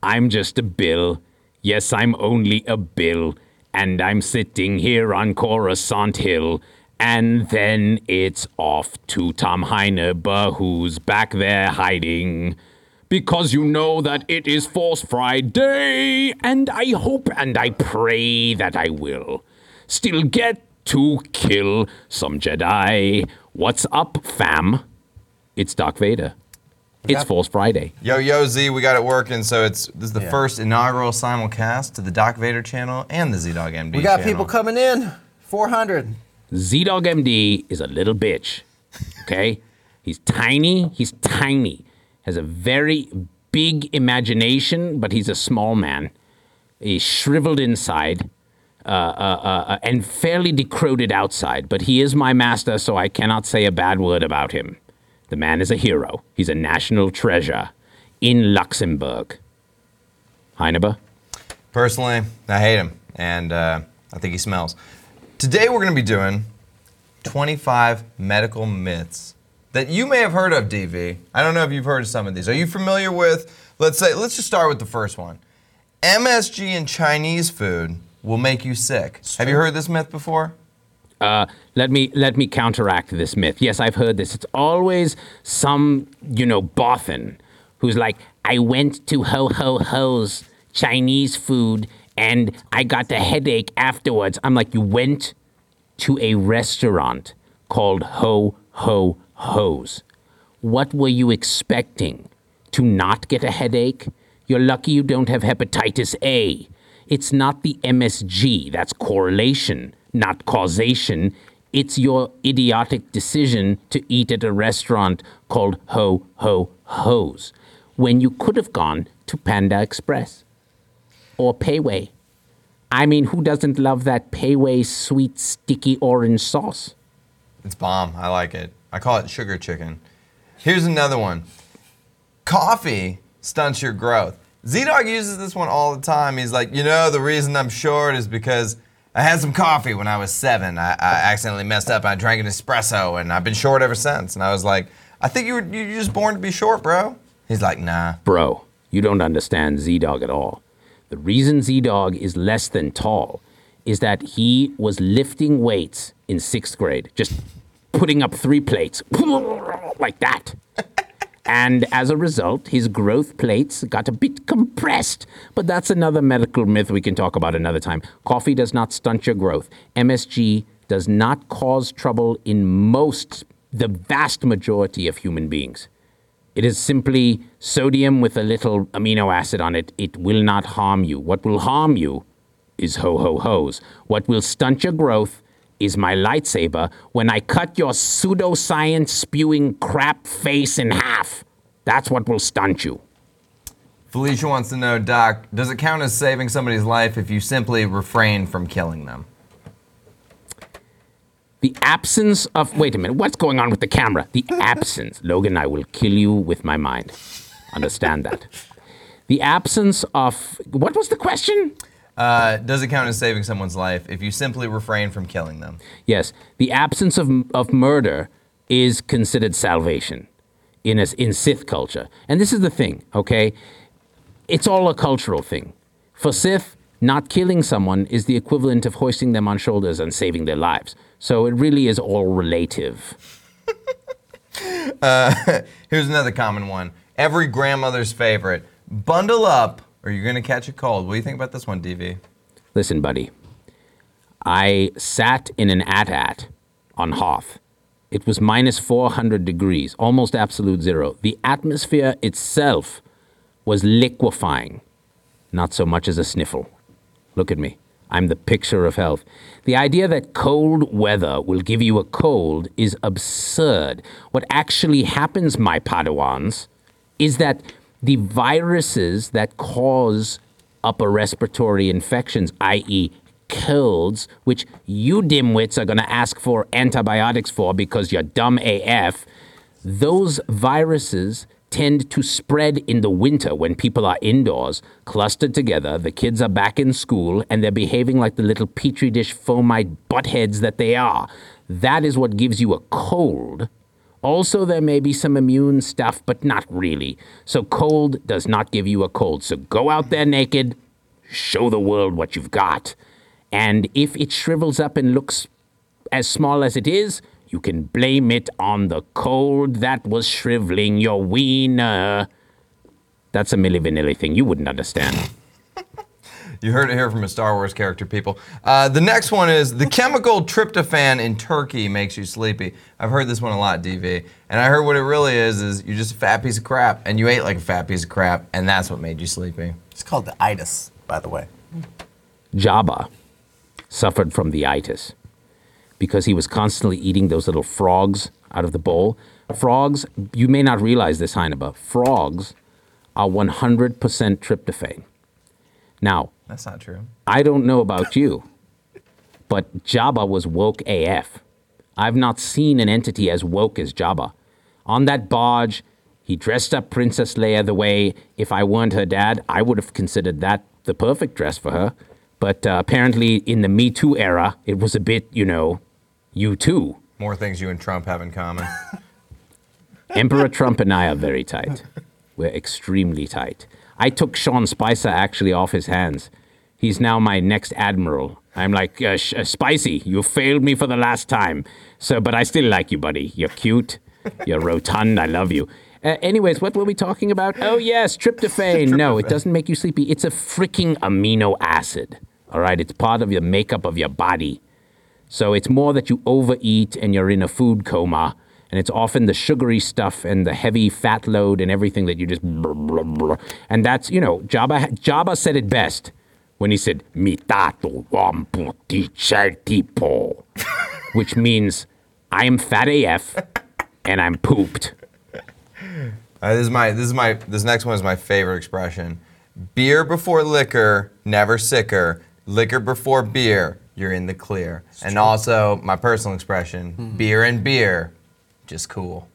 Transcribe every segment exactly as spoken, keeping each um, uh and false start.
I'm just a Bill. Yes, I'm only a Bill. And I'm sitting here on Coruscant Hill. And then it's off to Tom Heineber, who's back there hiding. Because you know that it is Force Friday, and I hope and I pray that I will still get to kill some Jedi. What's up, fam? It's Darth Vader. It's Yeah. Force Friday. Yo, yo, Z, we got it working. So it's this is the Yeah. first inaugural simulcast to the Darth Vader channel and the Z-Dog M D We got channel. people coming in. four hundred. Z-Dog M D is a little bitch, okay? He's tiny, he's tiny. Has a very big imagination, but he's a small man. He's shriveled inside uh, uh, uh, and fairly decrepit outside, but he is my master, so I cannot say a bad word about him. The man is a hero. He's a national treasure in Luxembourg. Heineber? Personally, I hate him, and uh, I think he smells. Today we're going to be doing twenty-five medical myths that you may have heard of, D V. I don't know if you've heard of some of these. Are you familiar with, let's say, let's just start with the first one. M S G in Chinese food will make you sick. Have you heard this myth before? Uh, let me let me counteract this myth. Yes, I've heard this. It's always some, you know, bothan who's like, I went to Ho Ho Ho's Chinese food and I got a headache afterwards. I'm like, you went to a restaurant called Ho Ho Ho's. What were you expecting? To not get a headache? You're lucky you don't have hepatitis A. It's not the M S G, that's correlation, not causation. It's your idiotic decision to eat at a restaurant called Ho Ho Ho's when you could have gone to Panda Express or Payway. I mean, who doesn't love that Payway sweet sticky orange sauce? It's bomb. I like it. I call it sugar chicken. Here's another one. Coffee stunts your growth. Z-Dog uses this one all the time. He's like, you know, the reason I'm short is because I had some coffee when I was seven. I, I accidentally messed up. I drank an espresso, and I've been short ever since. And I was like, I think you were you're just born to be short, bro. He's like, nah. Bro, you don't understand Z-Dog at all. The reason Z-Dog is less than tall is that he was lifting weights in sixth grade, just putting up three plates like that. And as a result, his growth plates got a bit compressed. But that's another medical myth we can talk about another time. Coffee does not stunt your growth. M S G does not cause trouble in most, the vast majority of human beings. It is simply sodium with a little amino acid on it. It will not harm you. What will harm you is Ho Ho Ho's. What will stunt your growth is my lightsaber when I cut your pseudoscience spewing crap face in half. That's what will stunt you. Felicia wants to know, Doc, does it count as saving somebody's life if you simply refrain from killing them? The absence of, wait a minute, what's going on with the camera? The absence, Logan, I will kill you with my mind. Understand that. The absence of, what was the question? Uh, does it count as saving someone's life if you simply refrain from killing them? Yes, the absence of of murder is considered salvation in a, in Sith culture. And this is the thing, okay? It's all a cultural thing. For Sith, not killing someone is the equivalent of hoisting them on shoulders and saving their lives. So it really is all relative. uh, here's another common one. Every grandmother's favorite. Bundle up or you're going to catch a cold. What do you think about this one, D V? Listen, buddy. I sat in an A T A T on Hoth. It was minus four hundred degrees, almost absolute zero. The atmosphere itself was liquefying, not so much as a sniffle. Look at me. I'm the picture of health. The idea that cold weather will give you a cold is absurd. What actually happens, my Padawans, is that the viruses that cause upper respiratory infections, that is colds, which you dimwits are going to ask for antibiotics for because you're dumb A F, those viruses tend to spread in the winter when people are indoors, clustered together, the kids are back in school, and they're behaving like the little petri dish fomite buttheads that they are. That is what gives you a cold Also, there may be some immune stuff, but not really. So cold does not give you a cold. So go out there naked, show the world what you've got. And if it shrivels up and looks as small as it is, you can blame it on the cold that was shriveling your wiener. That's a Milli Vanilli thing you wouldn't understand. You heard it here from a Star Wars character, people. Uh, the next one is the chemical tryptophan in turkey makes you sleepy. I've heard this one a lot, D V. And I heard what it really is, is you're just a fat piece of crap, and you ate like a fat piece of crap, and that's what made you sleepy. It's called the itis, by the way. Jabba suffered from the itis because he was constantly eating those little frogs out of the bowl. Frogs, you may not realize this, Heinaba, frogs are one hundred percent tryptophan. Now, That's not true. I don't know about you, but Jabba was woke A F. I've not seen an entity as woke as Jabba. On that barge, he dressed up Princess Leia the way, if I weren't her dad, I would have considered that the perfect dress for her. But uh, apparently in the Me Too era, it was a bit, you know, you too. More things you and Trump have in common. Emperor Trump and I are very tight. We're extremely tight. I took Sean Spicer actually off his hands. He's now my next admiral. I'm like, uh, sh- uh, Spicy, you failed me for the last time. So, but I still like you, buddy. You're cute. You're rotund. I love you. Uh, anyways, what were we talking about? Oh, yes, tryptophan. Tryptophan. No, it doesn't make you sleepy. It's a freaking amino acid. All right, it's part of your makeup of your body. So it's more that you overeat and you're in a food coma. And it's often the sugary stuff and the heavy fat load and everything that you just... Blah, blah, blah. And that's, you know, Jabba, Jabba said it best when he said, Mitato wamputi tipo, which means I am fat A F and I'm pooped. Uh, this is my, this is my, this next one is my favorite expression. Beer before liquor, never sicker. Liquor before beer, you're in the clear. It's and true. Also, my personal expression, mm-hmm. beer and beer, just cool.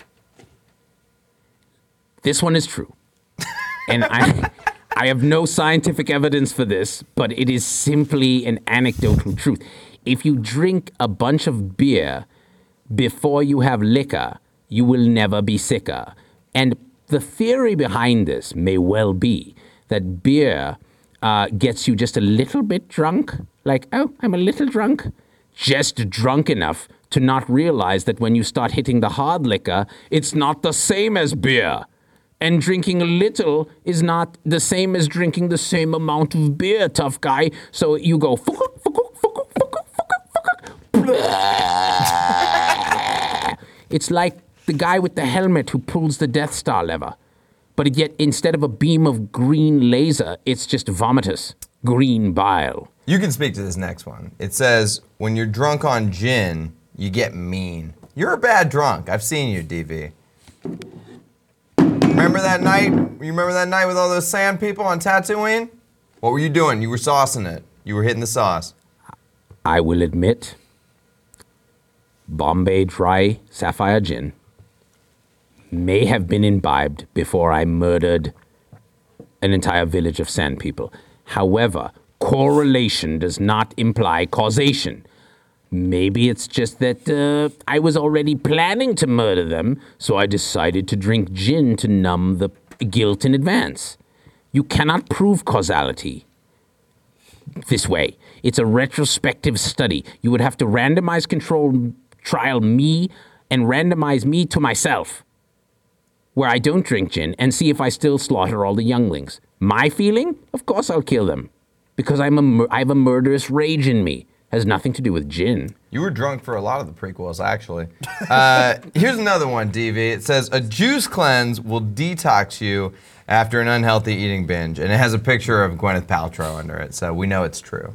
This one is true. And I I have no scientific evidence for this, but it is simply an anecdotal truth. If you drink a bunch of beer before you have liquor, you will never be sicker. And the theory behind this may well be that beer uh, gets you just a little bit drunk. Like, oh, I'm a little drunk. Just drunk enough to not realize that when you start hitting the hard liquor, it's not the same as beer. And drinking a little is not the same as drinking the same amount of beer, tough guy. So you go, fuck, fuck, fuck, fuck, fuck, fuck. It's like the guy with the helmet who pulls the Death Star lever. But yet, instead of a beam of green laser, it's just vomitus, green bile. You can speak to this next one. It says, when you're drunk on gin, you get mean. You're a bad drunk. I've seen you, D V. Remember that night? You remember that night with all those sand people on Tatooine? What were you doing? You were saucing it. You were hitting the sauce. I will admit, Bombay Dry Sapphire Gin may have been imbibed before I murdered an entire village of sand people. However, correlation does not imply causation. Maybe it's just that uh, I was already planning to murder them, so I decided to drink gin to numb the guilt in advance. You cannot prove causality this way. It's a retrospective study. You would have to randomize control trial me and randomize me to myself, where I don't drink gin, and see if I still slaughter all the younglings. My feeling? Of course I'll kill them, because I'm a mur- I have a murderous rage in me. Has nothing to do with gin. You were drunk for a lot of the prequels, actually. Uh, here's another one, D V. It says, a juice cleanse will detox you after an unhealthy eating binge. And it has a picture of Gwyneth Paltrow under it, so we know it's true.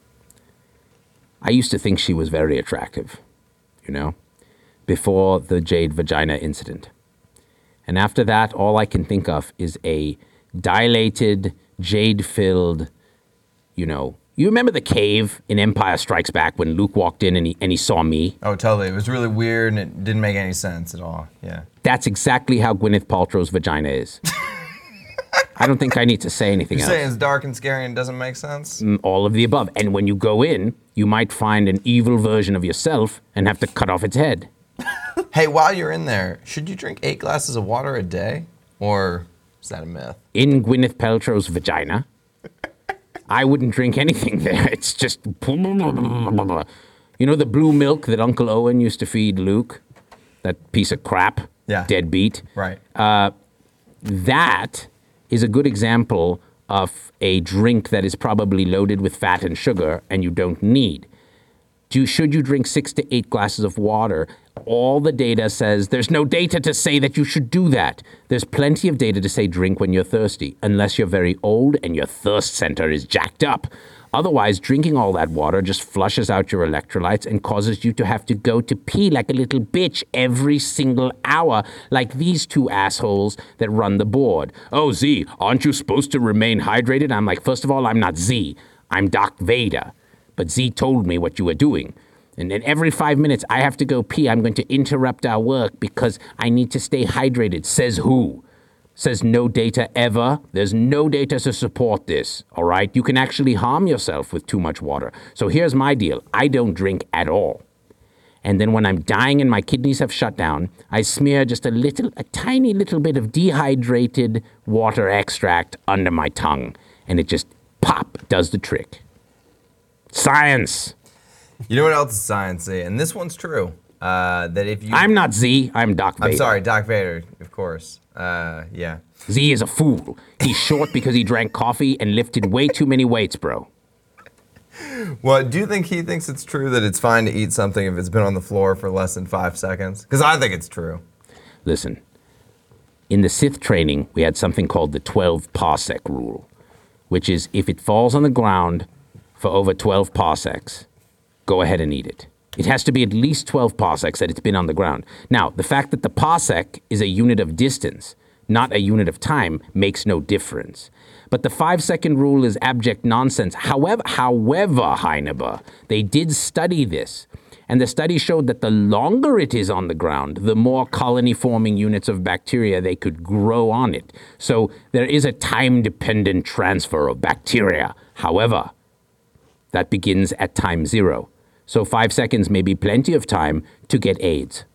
I used to think she was very attractive, you know, before the jade vagina incident. And after that, all I can think of is a dilated, jade-filled, you know, you remember the cave in Empire Strikes Back when Luke walked in and he, and he saw me? Oh, totally. It was really weird and it didn't make any sense at all. Yeah. That's exactly how Gwyneth Paltrow's vagina is. I don't think I need to say anything You're else. You're saying it's dark and scary and doesn't make sense? Mm, all of the above. And when you go in, you might find an evil version of yourself and have to cut off its head. Hey, while you're in there, should you drink eight glasses of water a day? Or is that a myth? In Gwyneth Paltrow's vagina, I wouldn't drink anything there. It's just, you know, the blue milk that Uncle Owen used to feed Luke, that piece of crap, Yeah. deadbeat. Right. That is a good example of a drink that is probably loaded with fat and sugar and you don't need. Do, should you drink six to eight glasses of water? All the data says there's no data to say that you should do that. There's plenty of data to say drink when you're thirsty, unless you're very old and your thirst center is jacked up. Otherwise, drinking all that water just flushes out your electrolytes and causes you to have to go to pee like a little bitch every single hour, like these two assholes that run the board. Oh, Z, aren't you supposed to remain hydrated? I'm like, first of all, I'm not Z. I'm Doc Vader. But Z told me what you were doing. And then every five minutes, I have to go pee. I'm going to interrupt our work because I need to stay hydrated. Says who? Says no data ever. There's no data to support this, all right? You can actually harm yourself with too much water. So here's my deal. I don't drink at all. And then when I'm dying and my kidneys have shut down, I smear just a little, a tiny little bit of dehydrated water extract under my tongue. And it just, pop, does the trick. Science. You know what else is science? And this one's true. Uh, that if you... I'm not Z, I'm Doc Vader. I'm sorry, Doc Vader, of course. Uh, yeah. Z is a fool. He's short because he drank coffee and lifted way too many weights, bro. Well, do you think he thinks it's true that it's fine to eat something if it's been on the floor for less than five seconds? Because I think it's true. Listen, in the Sith training, we had something called the twelve parsec rule, which is if it falls on the ground for over twelve parsecs, go ahead and eat it. It has to be at least twelve parsecs that it's been on the ground. Now, the fact that the parsec is a unit of distance, not a unit of time, makes no difference. But the five-second rule is abject nonsense. However, however, Heineber, they did study this. And the study showed that the longer it is on the ground, the more colony-forming units of bacteria they could grow on it. So there is a time-dependent transfer of bacteria. However, that begins at time zero. So five seconds may be plenty of time to get AIDS.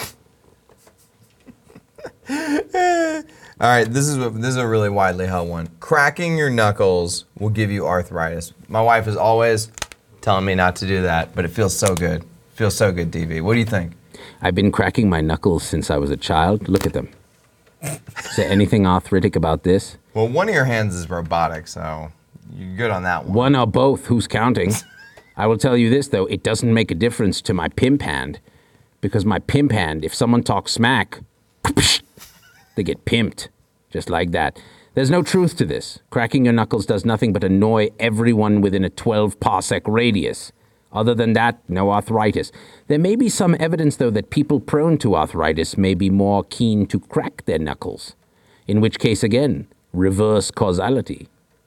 All right, this is a, this is a really widely held one. Cracking your knuckles will give you arthritis. My wife is always telling me not to do that, but it feels so good. Feels so good, D V. What do you think? I've been cracking my knuckles since I was a child. Look at them. Is there anything arthritic about this? Well, one of your hands is robotic, so you're good on that one. One or both, who's counting? I will tell you this, though, it doesn't make a difference to my pimp hand, because my pimp hand, if someone talks smack, they get pimped, just like that. There's no truth to this. Cracking your knuckles does nothing but annoy everyone within a twelve parsec radius. Other than that, no arthritis. There may be some evidence, though, that people prone to arthritis may be more keen to crack their knuckles, in which case, again, reverse causality.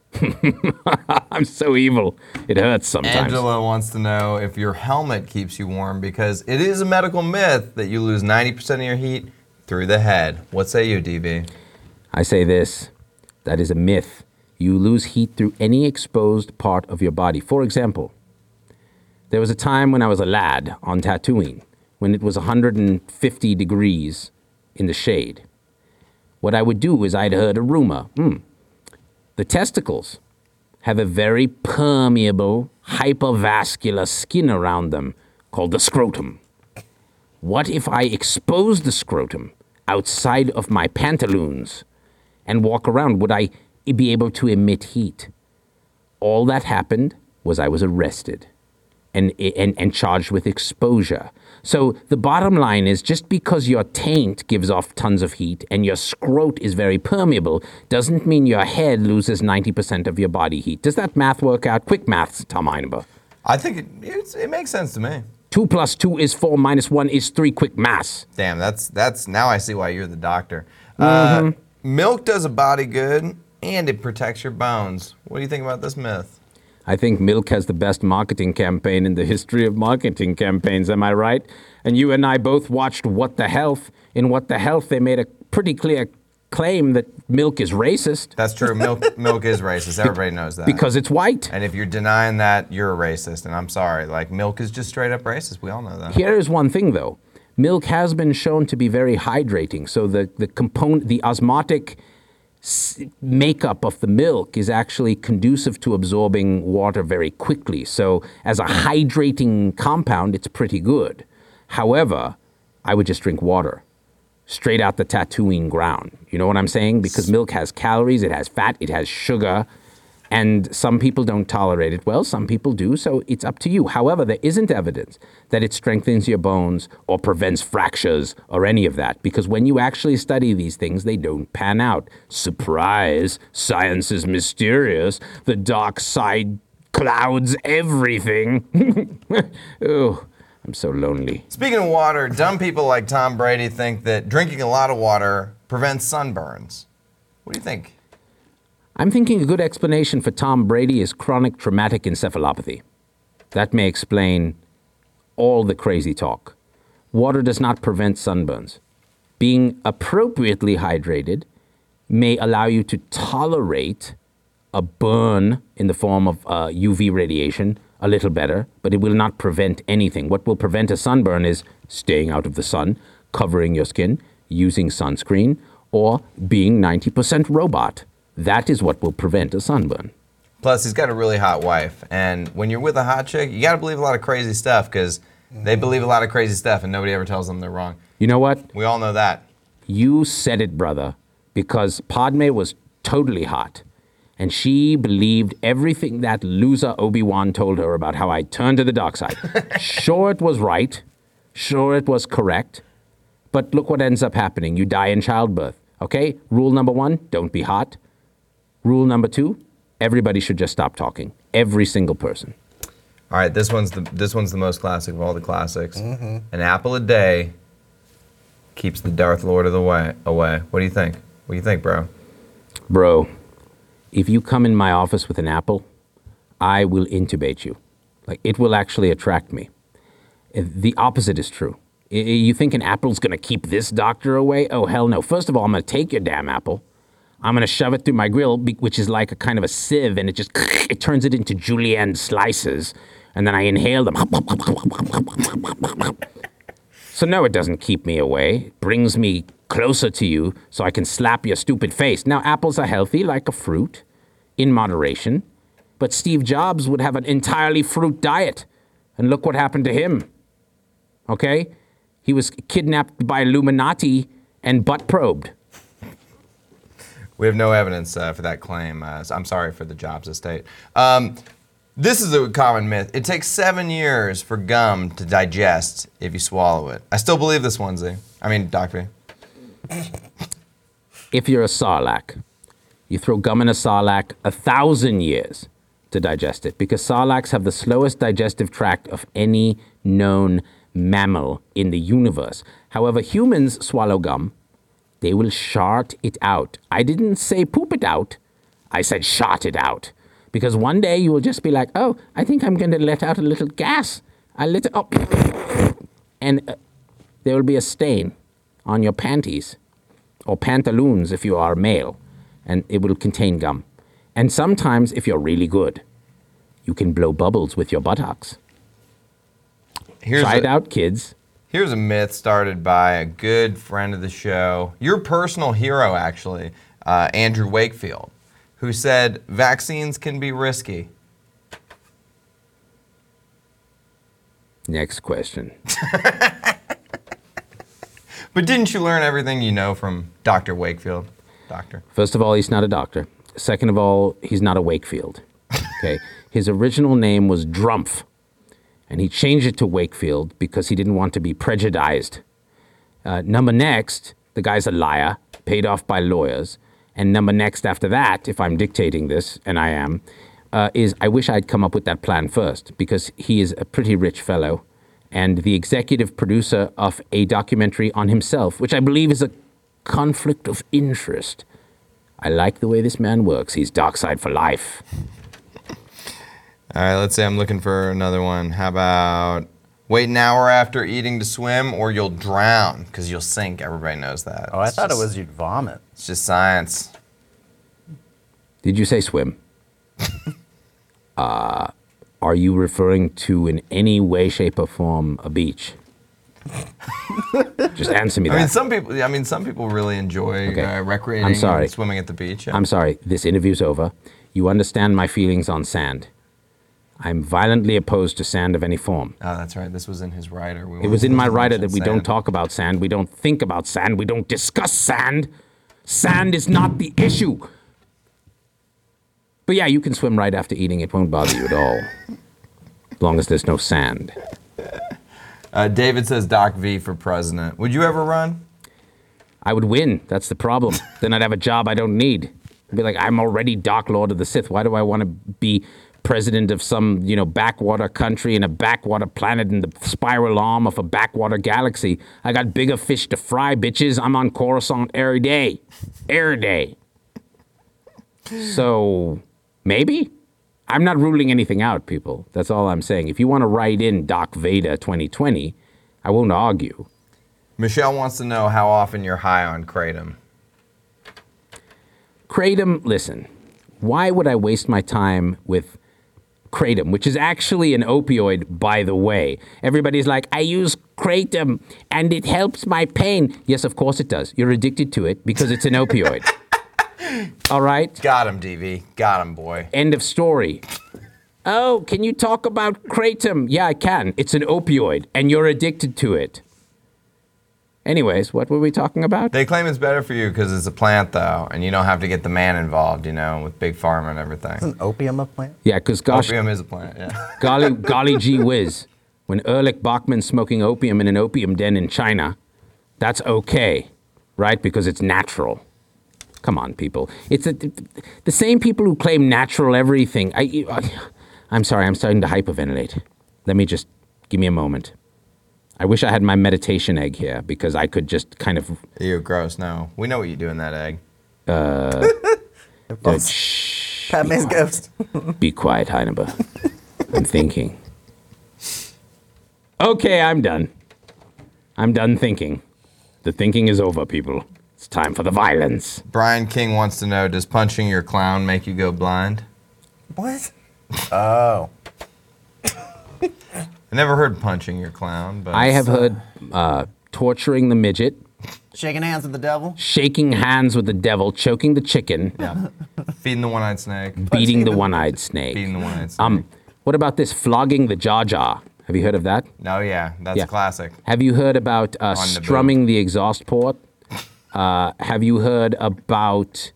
I'm so evil. It hurts sometimes. Angela wants to know if your helmet keeps you warm, because it is a medical myth that you lose ninety percent of your heat through the head. What say you, D B? I say this. That is a myth. You lose heat through any exposed part of your body. For example, there was a time when I was a lad on Tatooine, when it was one hundred fifty degrees in the shade. What I would do is I'd heard a rumor. Hmm. The testicles have a very permeable, hypervascular skin around them called the scrotum. What if I exposed the scrotum outside of my pantaloons and walk around? Would I be able to emit heat? All that happened was I was arrested and, and, and charged with exposure. So the bottom line is, just because your taint gives off tons of heat and your scrot is very permeable doesn't mean your head loses ninety percent of your body heat. Does that math work out? Quick maths, Tom Heineber. I think it, it's, it makes sense to me. Two plus two is four, minus one is three. Quick maths. Damn, that's, that's now I see why you're the doctor. Mm-hmm. Uh, milk does a body good, and it protects your bones. What do you think about this myth? I think milk has the best marketing campaign in the history of marketing campaigns, am I right? And you and I both watched What the Health. In What the Health, they made a pretty clear claim that milk is racist. That's true. Milk milk is racist. Everybody knows that. Because it's white. And if you're denying that, you're a racist. And I'm sorry. Like, milk is just straight up racist. We all know that. Here is one thing, though. Milk has been shown to be very hydrating. So the, the component, the osmotic s- makeup of the milk is actually conducive to absorbing water very quickly. So as a hydrating compound, it's pretty good. However, I would just drink water straight out the Tatooine ground. You know what I'm saying? Because milk has calories, it has fat, it has sugar, and some people don't tolerate it well, some people do, so it's up to you. However, there isn't evidence that it strengthens your bones or prevents fractures or any of that, because when you actually study these things, they don't pan out. Surprise, science is mysterious, the dark side clouds everything. Oh, I'm so lonely. Speaking of water, dumb people like Tom Brady think that drinking a lot of water prevents sunburns. What do you think? I'm thinking a good explanation for Tom Brady is chronic traumatic encephalopathy. That may explain all the crazy talk. Water does not prevent sunburns. Being appropriately hydrated may allow you to tolerate a burn in the form of uh, U V radiation a little better, but it will not prevent anything. What will prevent a sunburn is staying out of the sun, covering your skin, using sunscreen, or being ninety percent robot. That is what will prevent a sunburn. Plus, he's got a really hot wife. And when you're with a hot chick, you got to believe a lot of crazy stuff because they believe a lot of crazy stuff and nobody ever tells them they're wrong. You know what? We all know that. You said it, brother, because Padme was totally hot. And she believed everything that loser Obi-Wan told her about how I turned to the dark side. Sure, it was right. Sure, it was correct. But look what ends up happening. You die in childbirth. Okay? Rule number one, don't be hot. Rule number two, everybody should just stop talking. Every single person. All right, this one's the this one's the most classic of all the classics. Mm-hmm. An apple a day keeps the Darth Lord of the way away. What do you think? What do you think, bro? Bro, if you come in my office with an apple, I will intubate you. Like, it will actually attract me. The opposite is true. You think an apple's gonna keep this doctor away? Oh, hell no. First of all, I'm gonna take your damn apple. I'm gonna shove it through my grill, which is like a kind of a sieve, and it just, it turns it into julienne slices, and then I inhale them. So no, it doesn't keep me away. It brings me closer to you so I can slap your stupid face. Now, apples are healthy, like a fruit, in moderation, but Steve Jobs would have an entirely fruit diet, and look what happened to him, okay? He was kidnapped by Illuminati and butt probed. We have no evidence uh, for that claim. Uh, so I'm sorry for the Jobs estate. Um, this is a common myth. It takes seven years for gum to digest if you swallow it. I still believe this one, Z. I mean, Doctor V. If you're a sarlacc, you throw gum in a sarlacc, a thousand years to digest it, because sarlaccs have the slowest digestive tract of any known mammal in the universe. However, humans swallow gum. They will shart it out. I didn't say poop it out. I said shart it out. Because one day you will just be like, oh, I think I'm going to let out a little gas. I let it up. And uh, there will be a stain on your panties or pantaloons if you are male. And it will contain gum. And sometimes, if you're really good, you can blow bubbles with your buttocks. Here's Try a, it out, kids. Here's a myth started by a good friend of the show, your personal hero, actually, uh, Andrew Wakefield, who said vaccines can be risky. Next question. But didn't you learn everything you know from Doctor Wakefield? Doctor. First of all, he's not a doctor. Second of all, he's not a Wakefield. Okay. His original name was Drumpf, and he changed it to Wakefield because he didn't want to be prejudiced. Uh, number next, the guy's a liar, paid off by lawyers. And number next after that, if I'm dictating this, and I am, uh, is I wish I'd come up with that plan first, because he is a pretty rich fellow and the executive producer of a documentary on himself, which I believe is a conflict of interest. I like the way this man works. He's dark side for life. All right, let's say I'm looking for another one. How about wait an hour after eating to swim or you'll drown because you'll sink. Everybody knows that. Oh, I It's thought just- it was you'd vomit. It's just science. Did you say swim? uh, are you referring to in any way, shape, or form a beach? Just answer me I mean, that. some people. I mean, some people really enjoy Okay. uh, recreating. I'm sorry. And swimming at the beach. Yeah. I'm sorry. This interview's over. You understand my feelings on sand. I'm violently opposed to sand of any form. Oh, that's right. This was in his writer. We It was in my writer that we sand. don't talk about sand, we don't think about sand, we don't discuss sand. Sand is not the issue. But yeah, you can swim right after eating. It won't bother you at all. As long as there's no sand. Uh, David says Doc V for president. Would you ever run? I would win. That's the problem. Then I'd have a job I don't need. I'd be like, I'm already Dark Lord of the Sith. Why do I want to be president of some, you know, backwater country in a backwater planet in the spiral arm of a backwater galaxy? I got bigger fish to fry, bitches. I'm on Coruscant every day. Every day. So, maybe? I'm not ruling anything out, people. That's all I'm saying. If you want to write in Doc Vader twenty twenty, I won't argue. Michelle wants to know how often you're high on kratom. Kratom, listen, why would I waste my time with kratom, which is actually an opioid, by the way? Everybody's like, I use kratom and it helps my pain. Yes, of course it does. You're addicted to it because it's an opioid. All right? Got him, D V. Got him, boy. End of story. Oh, can you talk about kratom? Yeah, I can. It's an opioid and you're addicted to it. Anyways, what were we talking about? They claim it's better for you because it's a plant, though, and you don't have to get the man involved, you know, with big pharma and everything. Isn't opium a plant? Yeah, because gosh, Opium is a plant, yeah. golly, golly gee whiz, when Ehrlich Bachman's smoking opium in an opium den in China, that's okay, right? Because it's natural. Come on, people. It's a, the same people who claim natural everything. I, I, I'm sorry, I'm starting to hyperventilate. Let me just, give me a moment. I wish I had my meditation egg here because I could just kind of... Ew, gross, no. We know what you do in that egg. Uh, uh, shh, Pat May's ghost. be quiet, Heineber. I'm thinking. Okay, I'm done. I'm done thinking. The thinking is over, people. It's time for the violence. Brian King wants to know, does punching your clown make you go blind? What? Oh. I never heard punching your clown, but... I have heard uh, torturing the midget, Shaking hands with the devil? shaking hands with the devil, choking the chicken, Yeah. Feeding the one-eyed snake. beating the one-eyed snake. Feeding the one-eyed snake. Um, what about this flogging the Jar Jar? Have you heard of that? No, yeah, that's Yeah. classic. Have you heard about uh, the strumming the exhaust port? Uh, have you heard about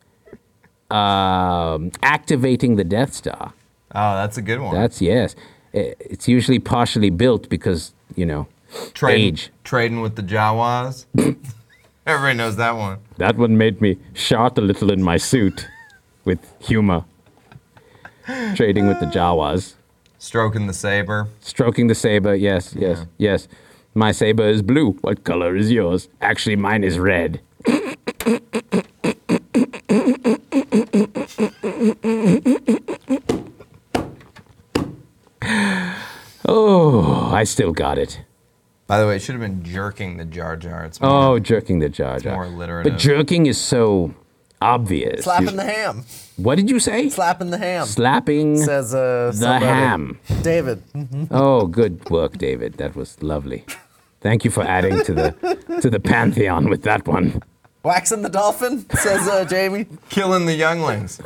um activating the Death Star? Oh, that's a good one. That's yes. I- It's usually partially built because, you know, Trading, age. trading with the Jawas. Everybody knows that one. That one made me shout a little in my suit with humor. Trading with the Jawas. Stroking the saber. Stroking the saber, yes, yes, yes. My saber is blue. What color is yours? Actually, mine is red. Oh, I still got it. By the way, it should have been jerking the Jar Jar. It's more, Oh, jerking the Jar Jar. more alliterative. But jerking is so obvious. Slapping You- the ham. What did you say? Slapping the ham. Slapping Says uh, the somebody. ham. David. Oh, good work, David. That was lovely. Thank you for adding to the to the pantheon with that one. Waxing the dolphin, says uh, Jamie. Killing the younglings.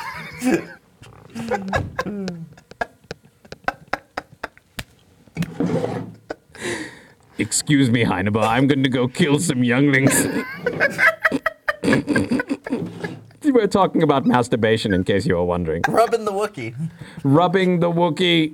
Excuse me, Heineber. I'm going to go kill some younglings. We're talking about masturbation, in case you were wondering. Rubbing the Wookiee. Rubbing the Wookiee.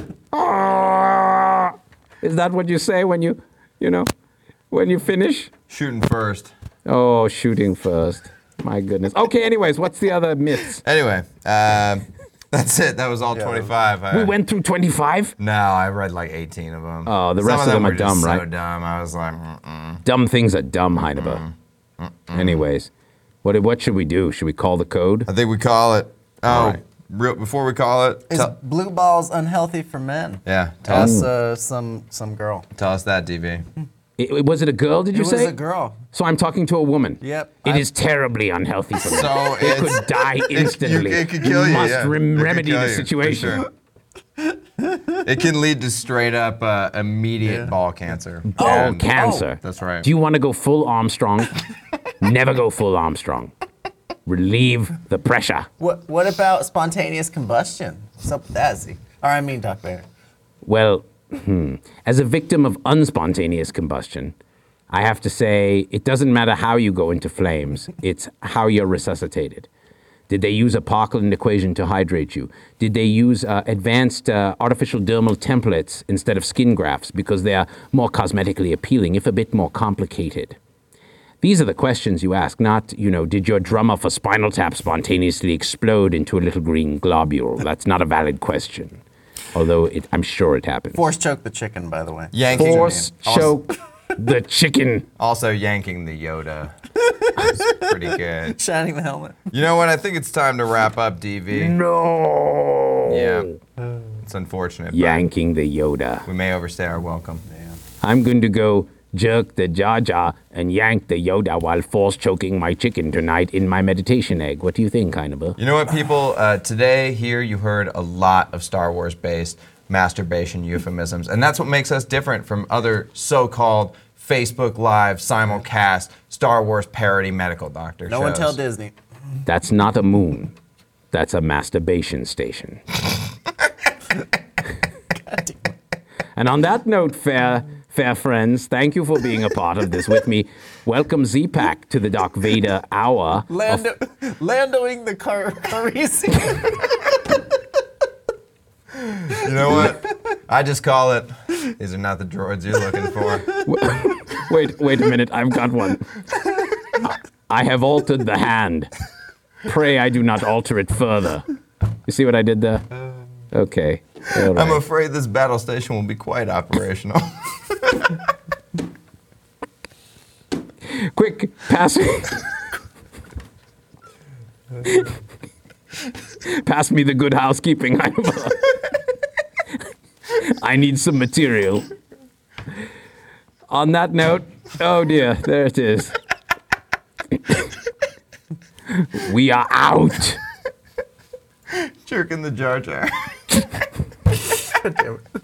Ah! Is that what you say when you, you know, when you finish? Shooting first. Oh, shooting first. My goodness. Okay, anyways, what's the other myths? Anyway, uh, that's it. That was all Yeah. twenty-five. I, We went through twenty-five? No, I read like eighteen of them. Oh, the Some rest of them are were just dumb, so right? dumb. I was like, mm-mm. Dumb things are dumb, Heineber. Anyways, what what should we do? Should we call the code? I think we call it. Oh, All right. real, before we call it, Is tell, blue balls unhealthy for men? yeah, tell us, That's uh, some some girl. tell us that, D V. It- it- was it a girl, did It you was say? a girl. So I'm talking to a woman. Yep. It I- is terribly unhealthy for me. So it it's- could die you- instantly. it could kill you, must yeah. rem- It could remedy kill the you, for situation. sure. It can lead to straight up uh, immediate Yeah. ball cancer. Oh, And- cancer. That's right. Do you want to go full Armstrong? Never go full Armstrong. Relieve the pressure. What What about spontaneous combustion? What's up with that, Z? Or I mean, Doc Bear. Well, hmm, as a victim of unspontaneous combustion, I have to say it doesn't matter how you go into flames, it's how you're resuscitated. Did they use a Parkland equation to hydrate you? Did they use uh, advanced uh, artificial dermal templates instead of skin grafts because they are more cosmetically appealing, if a bit more complicated? These are the questions you ask, not, you know, did your drummer for Spinal Tap spontaneously explode into a little green globule? That's not a valid question. Although it, I'm sure it happened. Force choke the chicken, by the way. Yanking. Force choke the chicken. Also, yanking the Yoda. It's pretty good. Shining the helmet. You know what? I think it's time to wrap up, D V. No. Yeah. It's unfortunate. but Yanking the Yoda. We may overstay our welcome. I'm going to go jerk the Jar Jar and yank the Yoda while force choking my chicken tonight in my meditation egg. What do you think, Hannibal? You know what, people? Uh, today, here, you heard a lot of Star Wars-based masturbation euphemisms, and that's what makes us different from other so-called Facebook Live, simulcast, Star Wars parody medical doctor No shows. one tell Disney. That's not a moon. That's a masturbation station. And on that note, fair, fair friends, thank you for being a part of this with me. Welcome Z-Pack to the Darth Vader Hour. of- Lando, Landoing the car, Carisi. You know what? I just call it, these are not the droids you're looking for. Wait, wait a minute, I've got one. I have altered the hand. Pray I do not alter it further. You see what I did there? Okay. All right. I'm afraid this battle station will be quite operational. Quick, pass me. Pass me the good housekeeping. I need some material. On that note, oh dear, there it is. We are out. Jerking the Jar Jar. God damn it.